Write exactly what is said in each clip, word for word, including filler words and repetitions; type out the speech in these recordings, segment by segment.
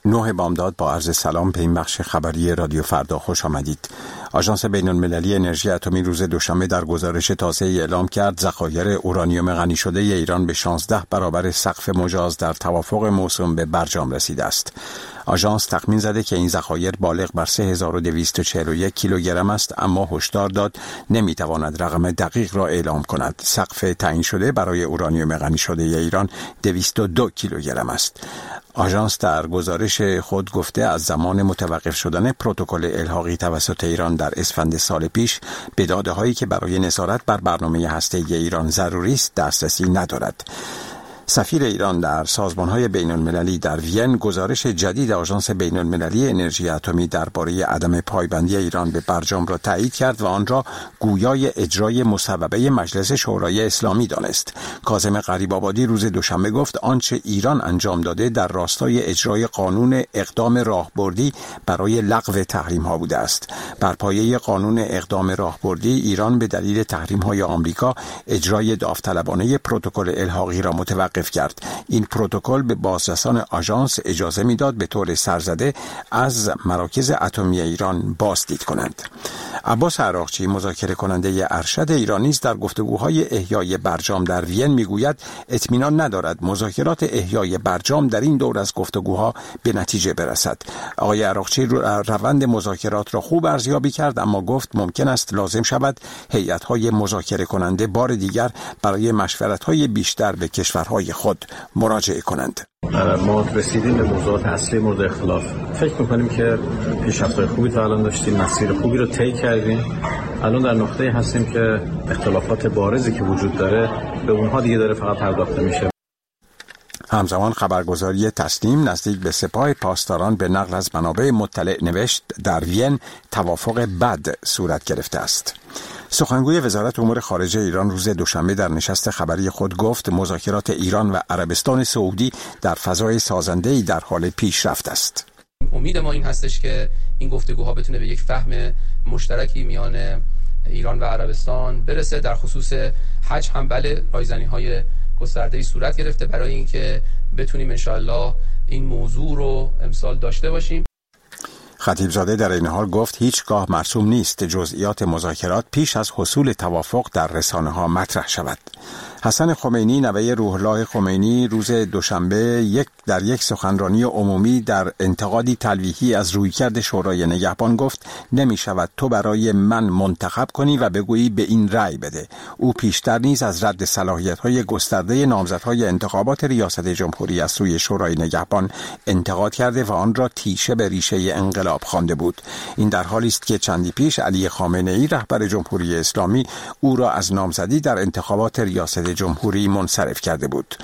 نوح بامداد با عرض سلام به این بخش خبری رادیو فردا خوش آمدید. آژانس بین‌المللی انرژی اتمی روز دوشنبه در گزارش تازه‌ای اعلام کرد ذخایر اورانیوم غنی شده ایران به شانزده برابر سقف مجاز در توافق موسوم به برجام رسیده است. آژانس تخمین زده که این ذخایر بالغ بر سه هزار و دویست و چهل و یک کیلوگرم است، اما هشدار داد نمیتواند رقم دقیق را اعلام کند. سقف تعیین شده برای اورانیوم غنی شده ایران دویست و دو کیلوگرم است. آژانس در گزارش خود گفته از زمان متوقف شدن پروتکل الحاقی توسط ایران در اسفند سال پیش به داده‌هایی که برای نظارت بر برنامه هسته‌ای ایران ضروری است دسترسی ندارد. سفیر ایران در سازمان‌های بین‌المللی در وین گزارش جدید آژانس بین‌المللی انرژی اتمی درباره عدم پایبندی ایران به برجام را تایید کرد و آن را گویای اجرای مصوبه مجلس شورای اسلامی دانست. کاظم غریب‌آبادی روز دوشنبه گفت آنچه ایران انجام داده در راستای اجرای قانون اقدام راهبردی برای لغو تحریم‌ها بوده است. بر پایه قانون اقدام راهبردی ایران به دلیل تحریم‌های آمریکا اجرای داوطلبانه پروتکل الحاقی را متوقف کرد. این پروتکل به بازرسان آژانس اجازه میداد به طور سرزده از مراکز اتمی ایران بازدید کنند. عباس عراقچی مذاکره کننده ارشد ایران نیز در گفتگوهای احیای برجام در وین میگوید اطمینان ندارد مذاکرات احیای برجام در این دور از گفتگوها به نتیجه برسد. آقای عراقچی روند مذاکرات را خوب ارزیابی کرد، اما گفت ممکن است لازم شود هیئت‌های مذاکره کننده بار دیگر برای مشورت‌های بیشتر به کشورهای خود مراجعه کنند. ما رسیدیم به موضوعات اصلی مورد اختلاف. فکر می‌کنیم که پیشرفت‌های خوبی تا الان داشتیم، مسیر خوبی رو طی کردیم. الان در نقطه‌ای هستیم که اختلافات بارزی که وجود داره به اونها دیگه داره فقط پرداخته میشه. همزمان خبرگزاری تسنیم نزدیک به سپاه پاسداران به نقل از منابع مطلع نوشت در وین توافق بد صورت گرفته است. سخنگوی وزارت امور خارجه ایران روز دوشنبه در نشست خبری خود گفت مذاکرات ایران و عربستان سعودی در فضای سازنده‌ای در حال پیشرفت است. امید ما این هستش که این گفتگوها بتونه به یک فهم مشترکی میان ایران و عربستان برسه. در خصوص حج هم بله رایزنی‌های گسترده‌ای صورت گرفته برای اینکه بتونیم انشاءالله این موضوع رو امسال داشته باشیم. خطیبزاده در این حال گفت هیچگاه مرسوم نیست جزئیات مذاکرات پیش از حصول توافق در رسانه‌ها مطرح شود. حسن خمینی نوه روح الله خمینی روز دوشنبه یک در یک سخنرانی عمومی در انتقادی تلویحی از رویکرد شورای نگهبان گفت نمی شود تو برای من منتخب کنی و بگویی به این رأی بده. او پیشتر نیز از رد صلاحیت‌های گسترده نامزدهای انتخابات ریاست جمهوری از سوی شورای نگهبان انتقاد کرده و آن را تیشه به ریشه انقلاب خوانده بود. این در حالی است که چندی پیش علی خامنه‌ای رهبر جمهوری اسلامی او را از نامزدی در انتخابات ریاست جمهوری منصرف کرده بود.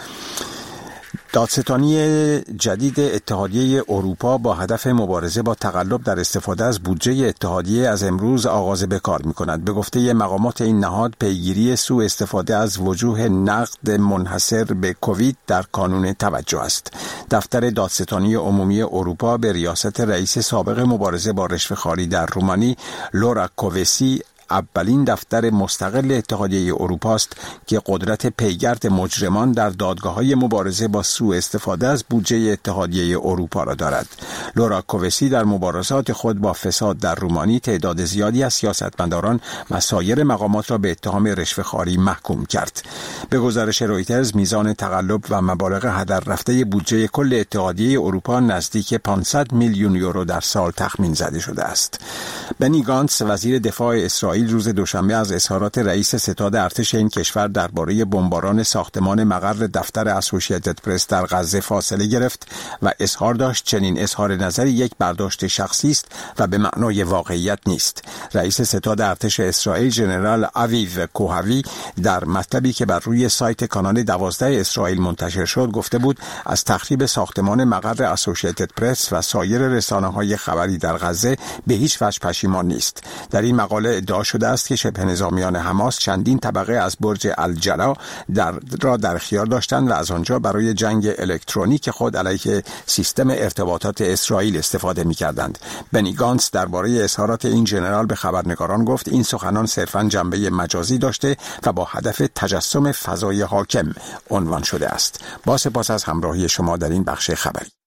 دادستانی جدید اتحادیه اروپا با هدف مبارزه با تقلب در استفاده از بودجه اتحادیه از امروز آغاز به کار می‌کند. به گفته مقامات این نهاد پیگیری سوء استفاده از وجوه نقد منحصر به کووید در کانون توجه است. دفتر دادستانی عمومی اروپا به ریاست رئیس سابق مبارزه با رشوه‌خواری در رومانی لورا کووسی اولین دفتر مستقل اتحادیه اروپا است که قدرت پیگرد مجرمان در دادگاه‌های مبارزه با سوء استفاده از بودجه اتحادیه اروپا را دارد. لورا کووسی در مبارزات خود با فساد در رومانی تعداد زیادی از سیاستمداران و سایر مقامات را به اتهام رشوه‌خواری محکوم کرد. به گزارش رویترز میزان تقلب و مبالغ هدر رفته بودجه کل اتحادیه اروپا نزدیک پانصد میلیون یورو در سال تخمین زده شده است. بنی گانتس وزیر دفاع اسرائیل روز دوشنبه از اظهارات رئیس ستاد ارتش این کشور درباره بمباران ساختمان مقر دفتر اسوسییتد پرس در غزه فاصله گرفت و اظهار داشت چنین اظهار نظری یک برداشت شخصی است و به معنای واقعیت نیست. رئیس ستاد ارتش اسرائیل ژنرال آویو کوهاوی در مطلبی که بر روی سایت کانال دوازده اسرائیل منتشر شد گفته بود از تخریب ساختمان مقر اسوسییتد پرس و سایر رسانه‌های خبری در غزه به هیچ وجه پشیمان نیست. در این مقاله ادعا شده است که شبه نظامیان حماس چندین طبقه از برج الجلا در را در اختیار داشتند و از آنجا برای جنگ الکترونیک خود علیه سیستم ارتباطات اسرائیل استفاده می‌کردند. بنی گانتس درباره اظهارات این ژنرال به خبرنگاران گفت این سخنان صرفاً جنبه مجازی داشته و با هدف تجسم فضای حاکم عنوان شده است. با سپاس از همراهی شما در این بخش خبری.